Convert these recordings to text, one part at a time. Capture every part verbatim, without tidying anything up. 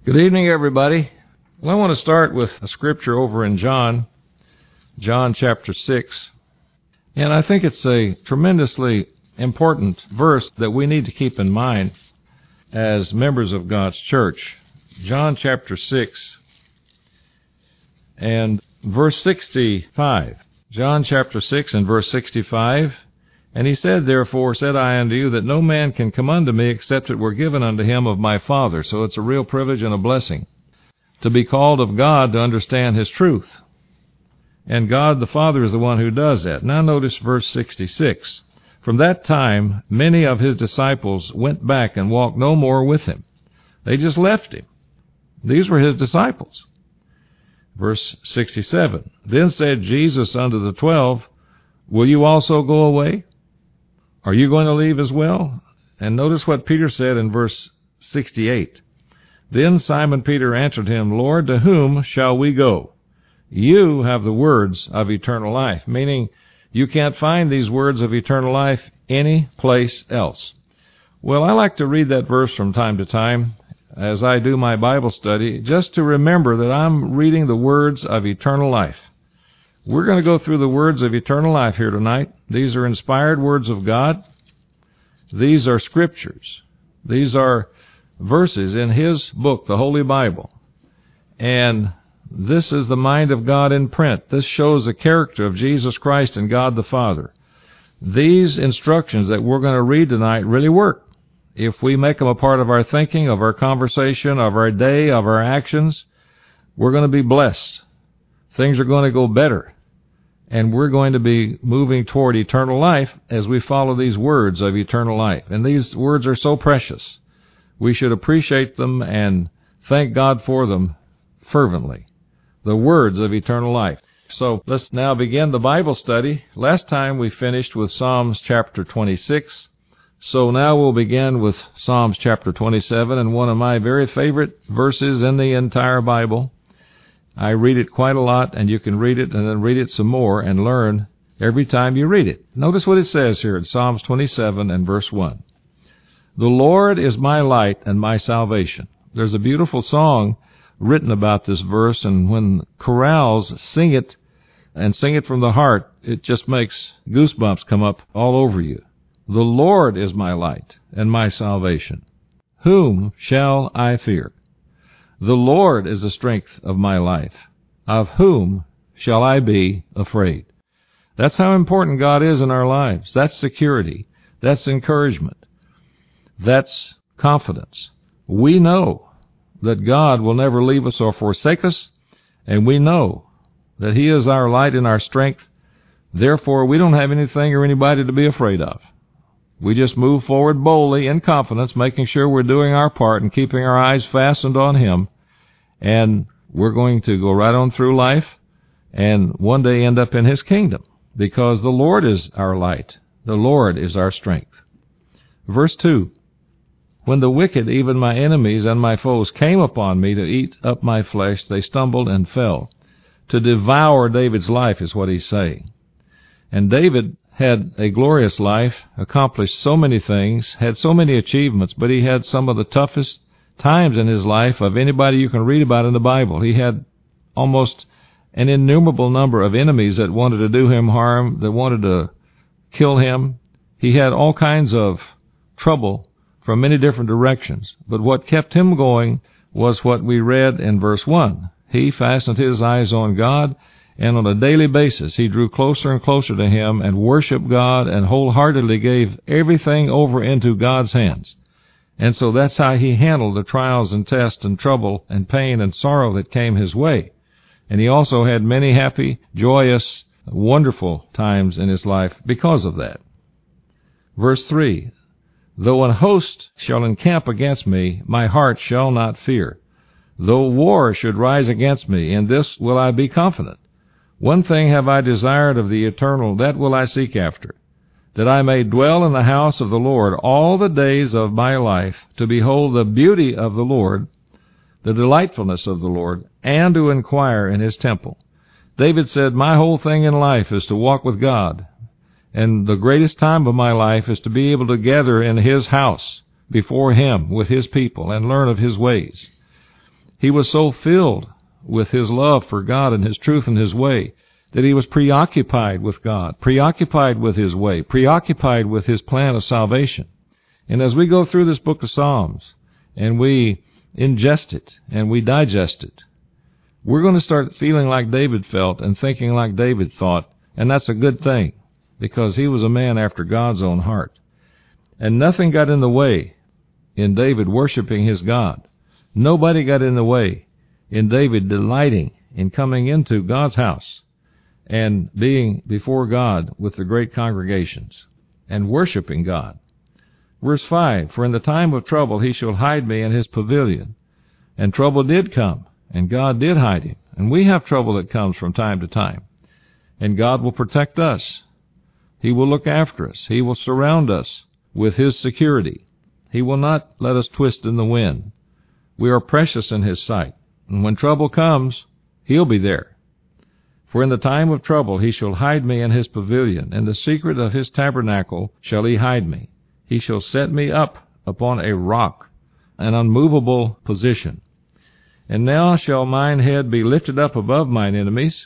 Good evening, everybody. Well, I want to start with a scripture over in John, John chapter six. And I think it's a tremendously important verse that we need to keep in mind as members of God's church. John chapter six and verse sixty-five. John chapter six and verse sixty-five. And he said, Therefore said I unto you, that no man can come unto me except it were given unto him of my Father. So it's a real privilege and a blessing to be called of God to understand his truth. And God the Father is the one who does that. Now notice verse sixty-six. From that time many of his disciples went back and walked no more with him. They just left him. These were his disciples. Verse sixty-seven. Then said Jesus unto the twelve, Will you also go away? Are you going to leave as well? And notice what Peter said in verse sixty-eight. Then Simon Peter answered him, Lord, to whom shall we go? You have the words of eternal life, meaning you can't find these words of eternal life any place else. Well, I like to read that verse from time to time as I do my Bible study, just to remember that I'm reading the words of eternal life. We're going to go through the words of eternal life here tonight. These are inspired words of God. These are scriptures. These are verses in his book, the Holy Bible. And this is the mind of God in print. This shows the character of Jesus Christ and God the Father. These instructions that we're going to read tonight really work. If we make them a part of our thinking, of our conversation, of our day, of our actions, we're going to be blessed. Things are going to go better, and we're going to be moving toward eternal life as we follow these words of eternal life. And these words are so precious. We should appreciate them and thank God for them fervently. The words of eternal life. So let's now begin the Bible study. Last time we finished with Psalms chapter twenty-six. So now we'll begin with Psalms chapter twenty-seven, and one of my very favorite verses in the entire Bible. I read it quite a lot, and you can read it and then read it some more and learn every time you read it. Notice what it says here in Psalms twenty-seven and verse one. The Lord is my light and my salvation. There's a beautiful song written about this verse, and when chorales sing it and sing it from the heart, it just makes goosebumps come up all over you. The Lord is my light and my salvation. Whom shall I fear? The Lord is the strength of my life. Of whom shall I be afraid? That's how important God is in our lives. That's security. That's encouragement. That's confidence. We know that God will never leave us or forsake us, and we know that he is our light and our strength. Therefore, we don't have anything or anybody to be afraid of. We just move forward boldly in confidence, making sure we're doing our part and keeping our eyes fastened on him. And we're going to go right on through life and one day end up in his kingdom, because the Lord is our light. The Lord is our strength. Verse two. When the wicked, even my enemies and my foes, came upon me to eat up my flesh, they stumbled and fell. To devour David's life is what he's saying. And David had a glorious life, accomplished so many things, had so many achievements, but he had some of the toughest times in his life of anybody you can read about in the Bible. He had almost an innumerable number of enemies that wanted to do him harm, that wanted to kill him. He had all kinds of trouble from many different directions. But what kept him going was what we read in verse one. He fastened his eyes on God, and on a daily basis he drew closer and closer to him and worshiped God and wholeheartedly gave everything over into God's hands. And so that's how he handled the trials and tests and trouble and pain and sorrow that came his way. And he also had many happy, joyous, wonderful times in his life because of that. Verse three. Though an host shall encamp against me, my heart shall not fear. Though war should rise against me, in this will I be confident. One thing have I desired of the eternal, that will I seek after, that I may dwell in the house of the Lord all the days of my life, to behold the beauty of the Lord, the delightfulness of the Lord, and to inquire in his temple. David said, my whole thing in life is to walk with God, and the greatest time of my life is to be able to gather in his house before him with his people and learn of his ways. He was so filled with his love for God and his truth and his way that he was preoccupied with God, preoccupied with his way, preoccupied with his plan of salvation. And as we go through this book of Psalms and we ingest it and we digest it, we're going to start feeling like David felt and thinking like David thought, and that's a good thing because he was a man after God's own heart. And nothing got in the way in David worshiping his God. Nobody got in the way in David delighting in coming into God's house and being before God with the great congregations and worshiping God. Verse five, for in the time of trouble he shall hide me in his pavilion. And trouble did come, and God did hide him. And we have trouble that comes from time to time. And God will protect us. He will look after us. He will surround us with his security. He will not let us twist in the wind. We are precious in his sight. And when trouble comes, he'll be there. For in the time of trouble he shall hide me in his pavilion. In the secret of his tabernacle shall he hide me. He shall set me up upon a rock, an unmovable position. And now shall mine head be lifted up above mine enemies.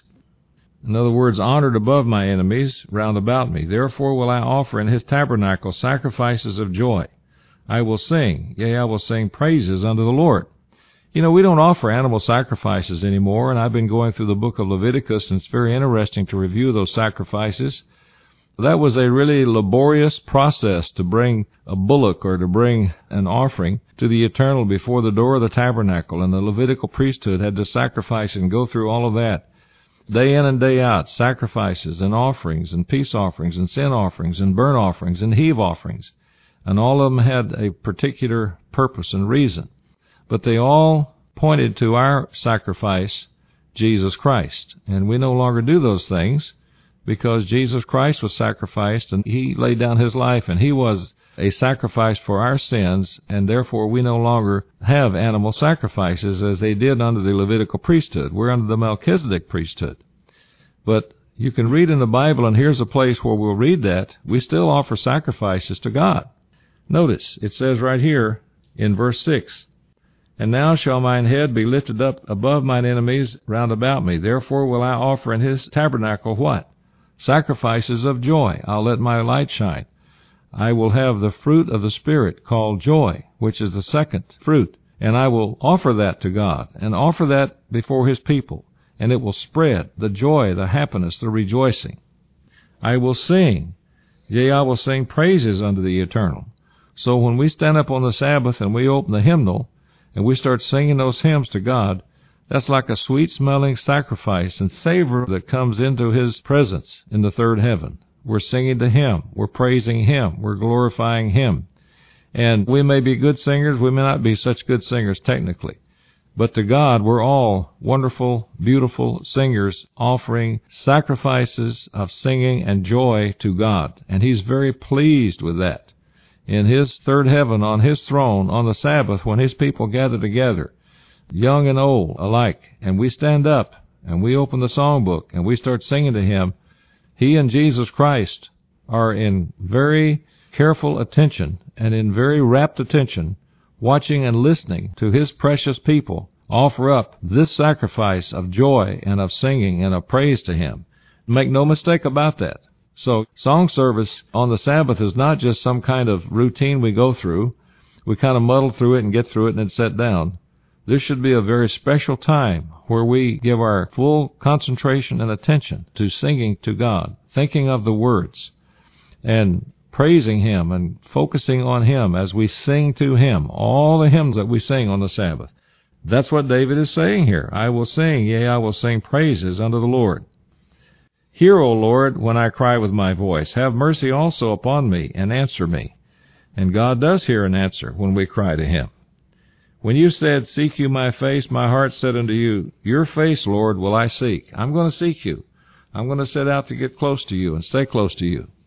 In other words, honored above my enemies round about me. Therefore will I offer in his tabernacle sacrifices of joy. I will sing, yea, I will sing praises unto the Lord. You know, we don't offer animal sacrifices anymore, and I've been going through the book of Leviticus, and it's very interesting to review those sacrifices. That was a really laborious process to bring a bullock or to bring an offering to the Eternal before the door of the tabernacle, and the Levitical priesthood had to sacrifice and go through all of that. Day in and day out, sacrifices and offerings and peace offerings and sin offerings and burnt offerings and heave offerings. And all of them had a particular purpose and reason. But they all pointed to our sacrifice, Jesus Christ. And we no longer do those things because Jesus Christ was sacrificed and he laid down his life and he was a sacrifice for our sins, and therefore we no longer have animal sacrifices as they did under the Levitical priesthood. We're under the Melchizedek priesthood. But you can read in the Bible, and here's a place where we'll read that, we still offer sacrifices to God. Notice, it says right here in verse six, and now shall mine head be lifted up above mine enemies round about me. Therefore will I offer in his tabernacle what? Sacrifices of joy. I'll let my light shine. I will have the fruit of the Spirit called joy, which is the second fruit. And I will offer that to God and offer that before his people. And it will spread the joy, the happiness, the rejoicing. I will sing. Yea, I will sing praises unto the Eternal. So when we stand up on the Sabbath and we open the hymnal and we start singing those hymns to God, that's like a sweet-smelling sacrifice and savor that comes into his presence in the third heaven. We're singing to him. We're praising him. We're glorifying him. And we may be good singers. We may not be such good singers technically. But to God, we're all wonderful, beautiful singers offering sacrifices of singing and joy to God. And he's very pleased with that. In his third heaven, on his throne, on the Sabbath, when his people gather together, young and old alike, and we stand up and we open the songbook and we start singing to him, he and Jesus Christ are in very careful attention and in very rapt attention, watching and listening to his precious people offer up this sacrifice of joy and of singing and of praise to him. Make no mistake about that. So song service on the Sabbath is not just some kind of routine we go through. We kind of muddle through it and get through it and then sit down. This should be a very special time where we give our full concentration and attention to singing to God, thinking of the words, and praising him and focusing on him as we sing to him, all the hymns that we sing on the Sabbath. That's what David is saying here. I will sing, yea, I will sing praises unto the Lord. Hear, O Lord, when I cry with my voice. Have mercy also upon me, and answer me. And God does hear and answer when we cry to him. When you said, seek you my face, my heart said unto you, your face, Lord, will I seek. I'm going to seek you. I'm going to set out to get close to you and stay close to you.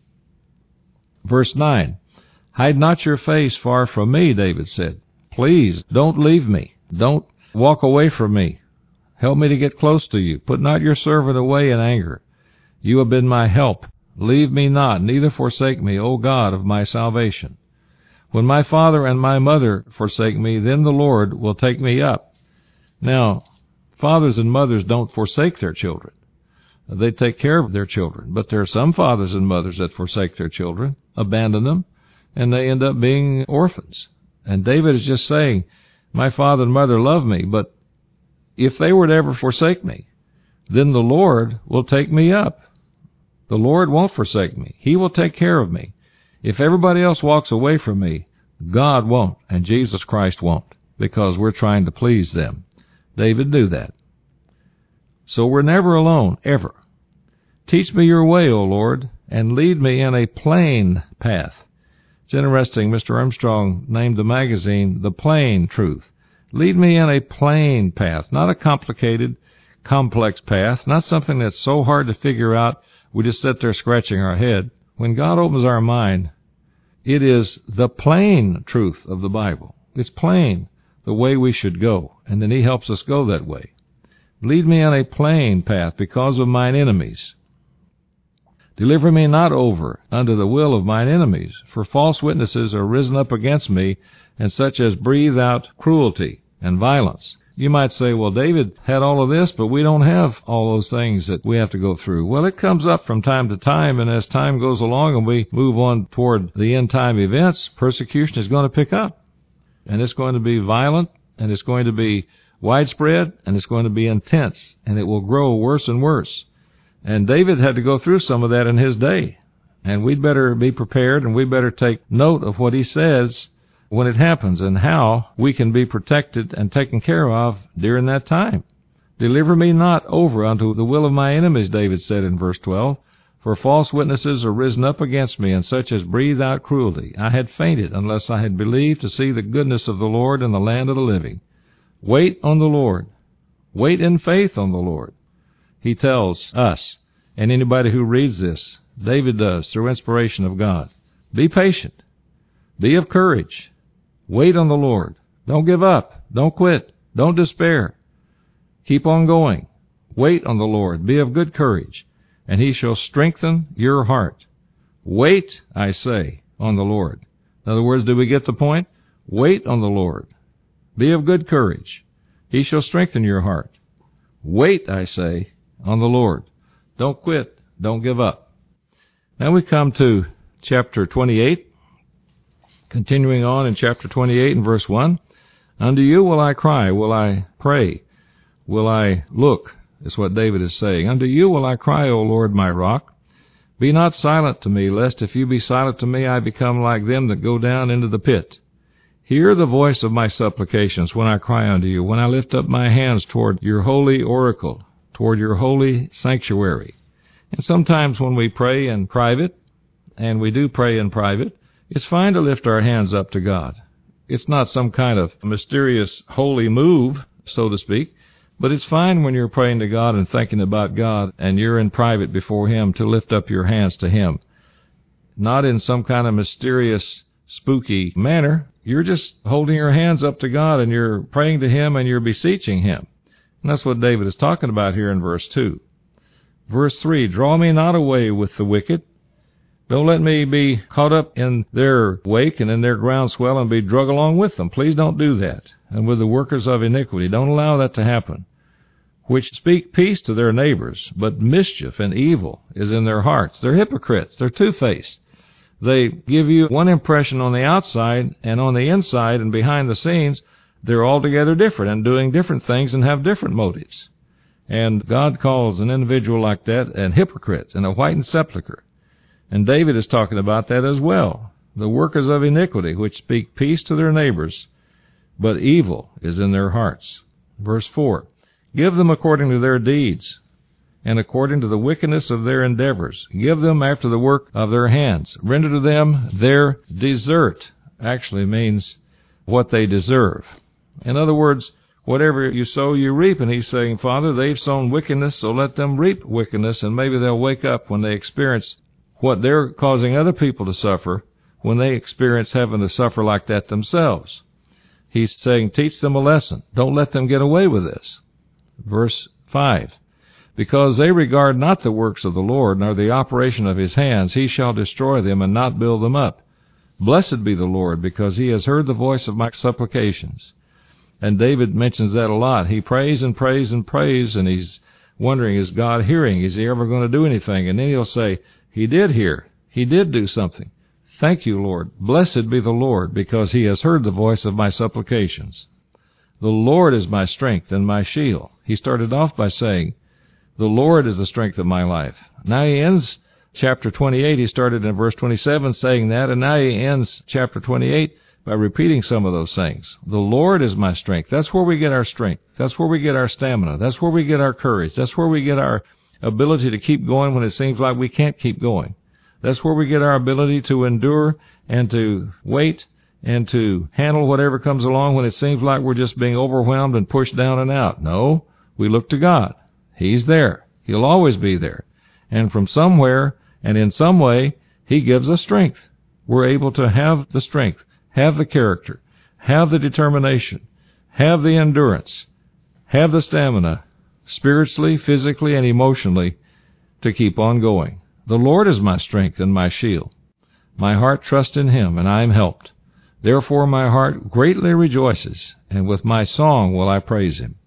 Verse nine, hide not your face far from me, David said. Please, don't leave me. Don't walk away from me. Help me to get close to you. Put not your servant away in anger. You have been my help. Leave me not, neither forsake me, O God of my salvation. When my father and my mother forsake me, then the Lord will take me up. Now, fathers and mothers don't forsake their children. They take care of their children. But there are some fathers and mothers that forsake their children, abandon them, and they end up being orphans. And David is just saying, my father and mother love me, but if they were to ever forsake me, then the Lord will take me up. The Lord won't forsake me. He will take care of me. If everybody else walks away from me, God won't, and Jesus Christ won't, because we're trying to please them. David knew that. So we're never alone, ever. Teach me your way, O Lord, and lead me in a plain path. It's interesting, Mister Armstrong named the magazine The Plain Truth. Lead me in a plain path, not a complicated, complex path, not something that's so hard to figure out we just sit there scratching our head. When God opens our mind, it is the plain truth of the Bible. It's plain, the way we should go, and then he helps us go that way. Lead me in a plain path because of mine enemies. Deliver me not over unto the will of mine enemies, for false witnesses are risen up against me, and such as breathe out cruelty and violence. You might say, well, David had all of this, but we don't have all those things that we have to go through. Well, it comes up from time to time, and as time goes along and we move on toward the end time events, persecution is going to pick up. And it's going to be violent, and it's going to be widespread, and it's going to be intense, and it will grow worse and worse. And David had to go through some of that in his day. And we'd better be prepared, and we'd better take note of what he says when it happens and how we can be protected and taken care of during that time. Deliver me not over unto the will of my enemies, David said in verse twelve, for false witnesses are risen up against me, and such as breathe out cruelty. I had fainted unless I had believed to see the goodness of the Lord in the land of the living. Wait on the Lord. Wait in faith on the Lord. He tells us, and anybody who reads this, David does through inspiration of God, be patient. Be of courage. Wait on the Lord. Don't give up. Don't quit. Don't despair. Keep on going. Wait on the Lord. Be of good courage, and he shall strengthen your heart. Wait, I say, on the Lord. In other words, do we get the point? Wait on the Lord. Be of good courage. He shall strengthen your heart. Wait, I say, on the Lord. Don't quit. Don't give up. Now we come to chapter twenty-eight. Continuing on in chapter twenty-eight and verse one. Unto you will I cry, will I pray, will I look, is what David is saying. Unto you will I cry, O Lord, my rock. Be not silent to me, lest if you be silent to me, I become like them that go down into the pit. Hear the voice of my supplications when I cry unto you, when I lift up my hands toward your holy oracle, toward your holy sanctuary. And sometimes when we pray in private, and we do pray in private, it's fine to lift our hands up to God. It's not some kind of mysterious holy move, so to speak, but it's fine when you're praying to God and thinking about God and you're in private before him to lift up your hands to him. Not in some kind of mysterious, spooky manner. You're just holding your hands up to God and you're praying to him and you're beseeching him. And that's what David is talking about here in verse two. Verse three, draw me not away with the wicked. Don't let me be caught up in their wake and in their groundswell and be drug along with them. Please don't do that. And with the workers of iniquity, don't allow that to happen. Which speak peace to their neighbors, but mischief and evil is in their hearts. They're hypocrites. They're two-faced. They give you one impression on the outside, and on the inside and behind the scenes, they're altogether different and doing different things and have different motives. And God calls an individual like that an hypocrite and a whitened sepulchre. And David is talking about that as well. The workers of iniquity, which speak peace to their neighbors, but evil is in their hearts. Verse four, give them according to their deeds, and according to the wickedness of their endeavors. Give them after the work of their hands. Render to them their desert. Actually means what they deserve. In other words, whatever you sow, you reap. And he's saying, Father, they've sown wickedness, so let them reap wickedness, and maybe they'll wake up when they experience what they're causing other people to suffer, when they experience having to suffer like that themselves. He's saying, teach them a lesson. Don't let them get away with this. Verse five, because they regard not the works of the Lord, nor the operation of his hands, he shall destroy them and not build them up. Blessed be the Lord, because he has heard the voice of my supplications. And David mentions that a lot. He prays and prays and prays, and he's wondering, is God hearing? Is he ever going to do anything? And then he'll say, he did hear. He did do something. Thank you, Lord. Blessed be the Lord, because he has heard the voice of my supplications. The Lord is my strength and my shield. He started off by saying, the Lord is the strength of my life. Now he ends chapter twenty-eight. He started in verse twenty-seven saying that, and now he ends chapter twenty-eight by repeating some of those things. The Lord is my strength. That's where we get our strength. That's where we get our stamina. That's where we get our courage. That's where we get our ability to keep going when it seems like we can't keep going. That's where we get our ability to endure and to wait and to handle whatever comes along when it seems like we're just being overwhelmed and pushed down and out. No, we look to God. He's there. He'll always be there. And from somewhere and in some way, he gives us strength. We're able to have the strength, have the character, have the determination, have the endurance, have the stamina, spiritually, physically, and emotionally, to keep on going. The Lord is my strength and my shield. My heart trusts in him, and I am helped. Therefore my heart greatly rejoices, and with my song will I praise him.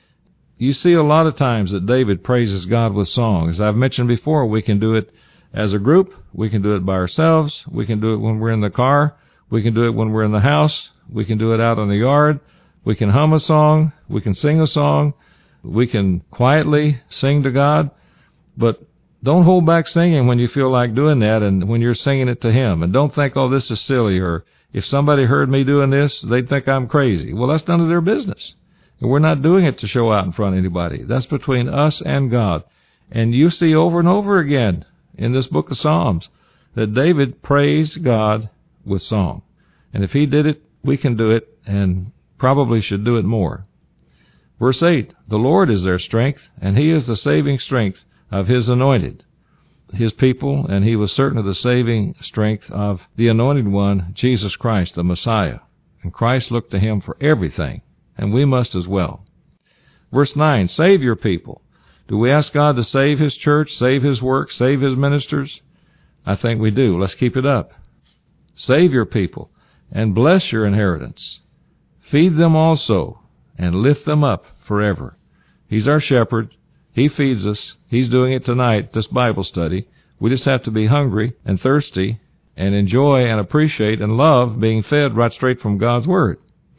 You see a lot of times that David praises God with song. As I've mentioned before, we can do it as a group. We can do it by ourselves. We can do it when we're in the car. We can do it when we're in the house. We can do it out in the yard. We can hum a song. We can sing a song. We can quietly sing to God. But don't hold back singing when you feel like doing that and when you're singing it to him. And don't think, oh, this is silly, or if somebody heard me doing this, they'd think I'm crazy. Well, that's none of their business. And we're not doing it to show out in front of anybody. That's between us and God. And you see over and over again in this book of Psalms that David praised God with song. And if he did it, we can do it, and probably should do it more. Verse eight, the Lord is their strength, and he is the saving strength of his anointed, his people, and he was certain of the saving strength of the anointed one, Jesus Christ, the Messiah. And Christ looked to him for everything, and we must as well. Verse nine, save your people. Do we ask God to save his church, save his work, save his ministers? I think we do. Let's keep it up. Save your people, and bless your inheritance. Feed them also, and lift them up forever. He's our shepherd. He feeds us. He's doing it tonight, this Bible study. We just have to be hungry and thirsty and enjoy and appreciate and love being fed right straight from God's Word.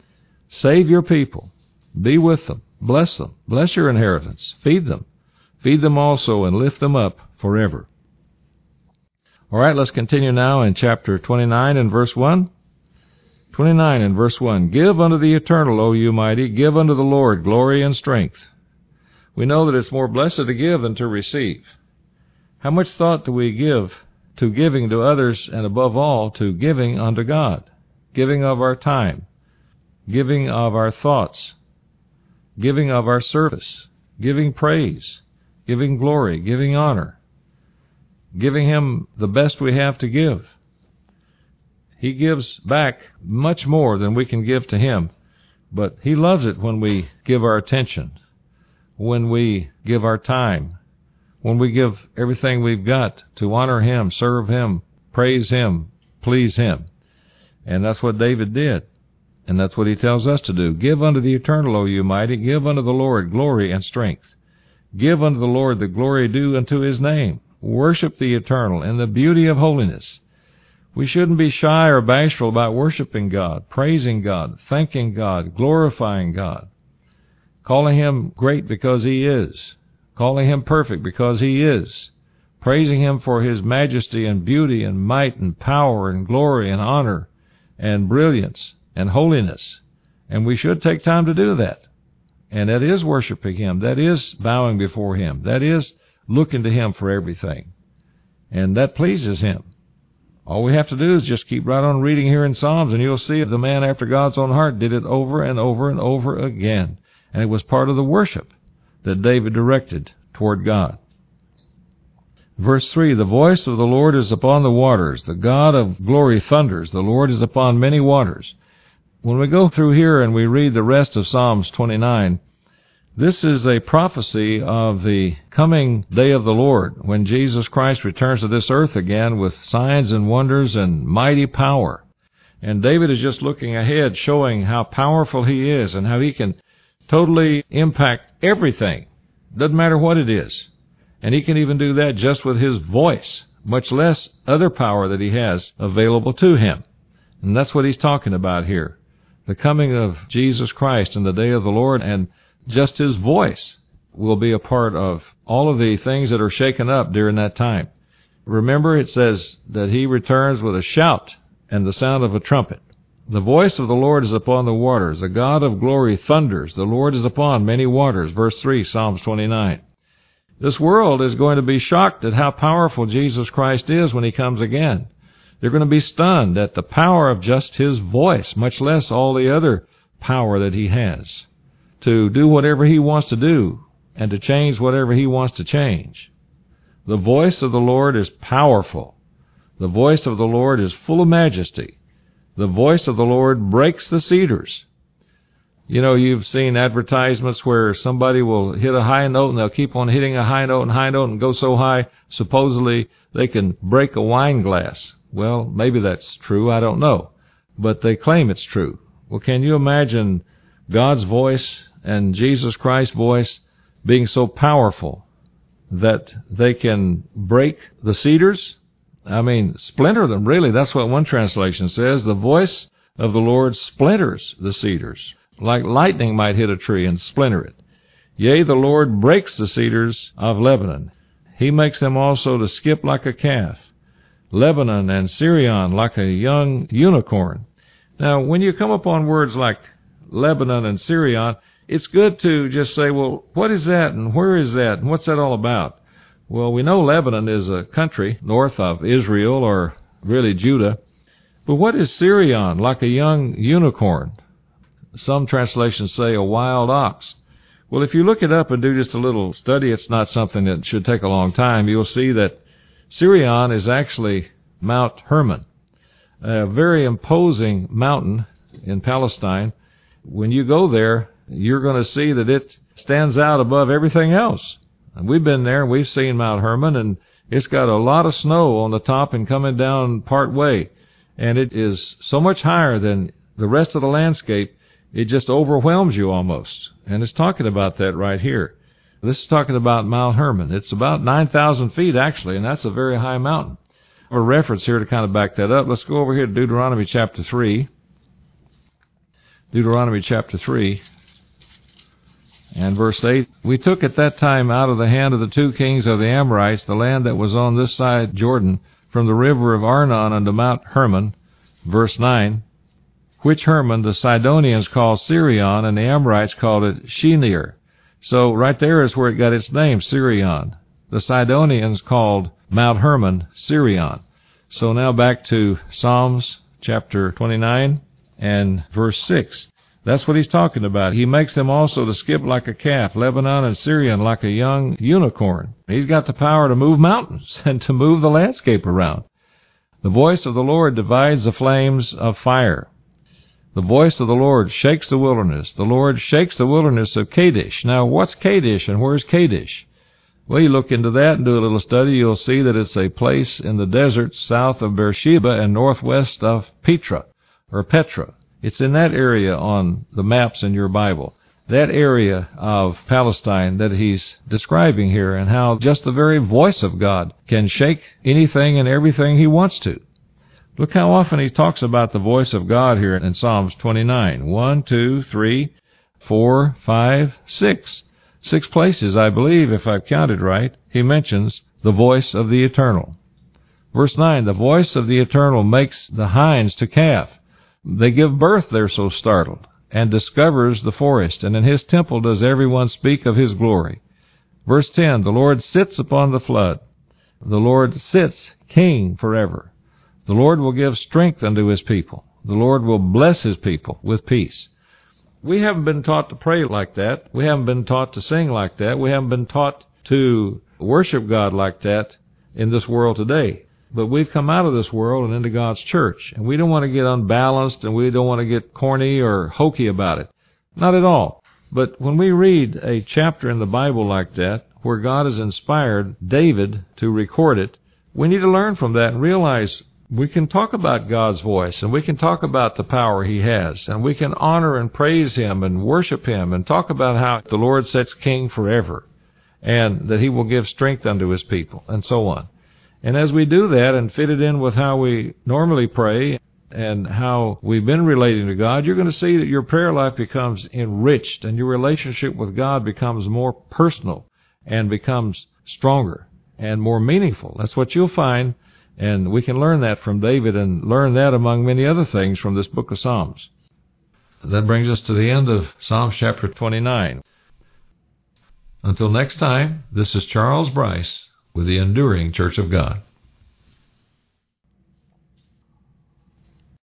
Save your people. Be with them. Bless them. Bless your inheritance. Feed them. Feed them also and lift them up forever. All right, let's continue now in chapter twenty-nine and verse one. twenty-nine and verse one. Give unto the eternal, O you mighty, give unto the Lord glory and strength. We know that it's more blessed to give than to receive. How much thought do we give to giving to others, and above all, to giving unto God? Giving of our time, giving of our thoughts, giving of our service, giving praise, giving glory, giving honor, giving him the best we have to give. He gives back much more than we can give to him, but he loves it when we give our attention, when we give our time, when we give everything we've got to honor him, serve him, praise him, please him. And that's what David did. And that's what he tells us to do. Give unto the eternal, O you mighty, give unto the Lord glory and strength. Give unto the Lord the glory due unto his name. Worship the eternal in the beauty of holiness. We shouldn't be shy or bashful about worshiping God, praising God, thanking God, glorifying God, calling him great because he is, calling him perfect because he is, praising him for his majesty and beauty and might and power and glory and honor and brilliance and holiness. And we should take time to do that. And that is worshiping him. That is bowing before him. That is looking to him for everything. And that pleases him. All we have to do is just keep right on reading here in Psalms, and you'll see the man after God's own heart did it over and over and over again. And it was part of the worship that David directed toward God. Verse three, the voice of the Lord is upon the waters. The God of glory thunders. The Lord is upon many waters. When we go through here and we read the rest of Psalms twenty-nine, this is a prophecy of the coming day of the Lord, when Jesus Christ returns to this earth again with signs and wonders and mighty power. And David is just looking ahead, showing how powerful he is and how he can totally impact everything. Doesn't matter what it is. And he can even do that just with his voice, much less other power that he has available to him. And that's what he's talking about here. The coming of Jesus Christ in the day of the Lord, and just his voice will be a part of all of the things that are shaken up during that time. Remember, it says that he returns with a shout and the sound of a trumpet. The voice of the Lord is upon the waters. The God of glory thunders. The Lord is upon many waters. Verse three, Psalms twenty-nine. This world is going to be shocked at how powerful Jesus Christ is when he comes again. They're going to be stunned at the power of just his voice, much less all the other power that he has to do whatever he wants to do and to change whatever he wants to change. The voice of the Lord is powerful. The voice of the Lord is full of majesty. The voice of the Lord breaks the cedars. You know, you've seen advertisements where somebody will hit a high note and they'll keep on hitting a high note and high note and go so high, supposedly they can break a wine glass. Well, maybe that's true, I don't know. But they claim it's true. Well, can you imagine God's voice and Jesus Christ's voice being so powerful that they can break the cedars? I mean, splinter them, really. That's what one translation says. The voice of the Lord splinters the cedars, like lightning might hit a tree and splinter it. Yea, the Lord breaks the cedars of Lebanon. He makes them also to skip like a calf. Lebanon and Sirion like a young unicorn. Now, when you come upon words like Lebanon and Sirion, it's good to just say, well, what is that and where is that and what's that all about? Well, we know Lebanon is a country north of Israel, or really Judah. But what is Sirion? Like a young unicorn. Some translations say a wild ox. Well, if you look it up and do just a little study, it's not something that should take a long time. You'll see that Sirion is actually Mount Hermon, a very imposing mountain in Palestine. When you go there, you're going to see that it stands out above everything else. And we've been there, and we've seen Mount Hermon, and it's got a lot of snow on the top and coming down part way. And it is so much higher than the rest of the landscape, it just overwhelms you almost. And it's talking about that right here. This is talking about Mount Hermon. It's about nine thousand feet, actually, and that's a very high mountain. A reference here to kind of back that up. Let's go over here to Deuteronomy chapter three. Deuteronomy chapter three. And verse eight, we took at that time out of the hand of the two kings of the Amorites the land that was on this side Jordan, from the river of Arnon unto Mount Hermon. Verse nine, which Hermon the Sidonians called Sirion, and the Amorites called it Shenir. So right there is where it got its name, Sirion. The Sidonians called Mount Hermon Sirion. So now back to Psalms chapter twenty-nine and verse six. That's what he's talking about. He makes them also to skip like a calf, Lebanon and Sirion like a young unicorn. He's got the power to move mountains and to move the landscape around. The voice of the Lord divides the flames of fire. The voice of the Lord shakes the wilderness. The Lord shakes the wilderness of Kadesh. Now, what's Kadesh and where's Kadesh? Well, you look into that and do a little study, you'll see that it's a place in the desert south of Beersheba and northwest of Petra, or Petra. It's in that area on the maps in your Bible, that area of Palestine that he's describing here, and how just the very voice of God can shake anything and everything he wants to. Look how often he talks about the voice of God here in Psalms twenty-nine. One, two, three, four, five, six. Six places, I believe, if I've counted right, he mentions the voice of the Eternal. Verse nine, the voice of the Eternal makes the hinds to calve. They give birth, they're so startled, and discovers the forest, and in his temple does everyone speak of his glory. Verse ten, the Lord sits upon the flood. The Lord sits king forever. The Lord will give strength unto his people. The Lord will bless his people with peace. We haven't been taught to pray like that. We haven't been taught to sing like that. We haven't been taught to worship God like that in this world today. But we've come out of this world and into God's church, and we don't want to get unbalanced, and we don't want to get corny or hokey about it. Not at all. But when we read a chapter in the Bible like that, where God has inspired David to record it, we need to learn from that and realize we can talk about God's voice, and we can talk about the power He has, and we can honor and praise Him and worship Him and talk about how the Lord sits king forever and that He will give strength unto His people and so on. And as we do that and fit it in with how we normally pray and how we've been relating to God, you're going to see that your prayer life becomes enriched and your relationship with God becomes more personal and becomes stronger and more meaningful. That's what you'll find, and we can learn that from David and learn that among many other things from this book of Psalms. That brings us to the end of Psalms chapter twenty-nine. Until next time, this is Charles Bryce with the Enduring Church of God.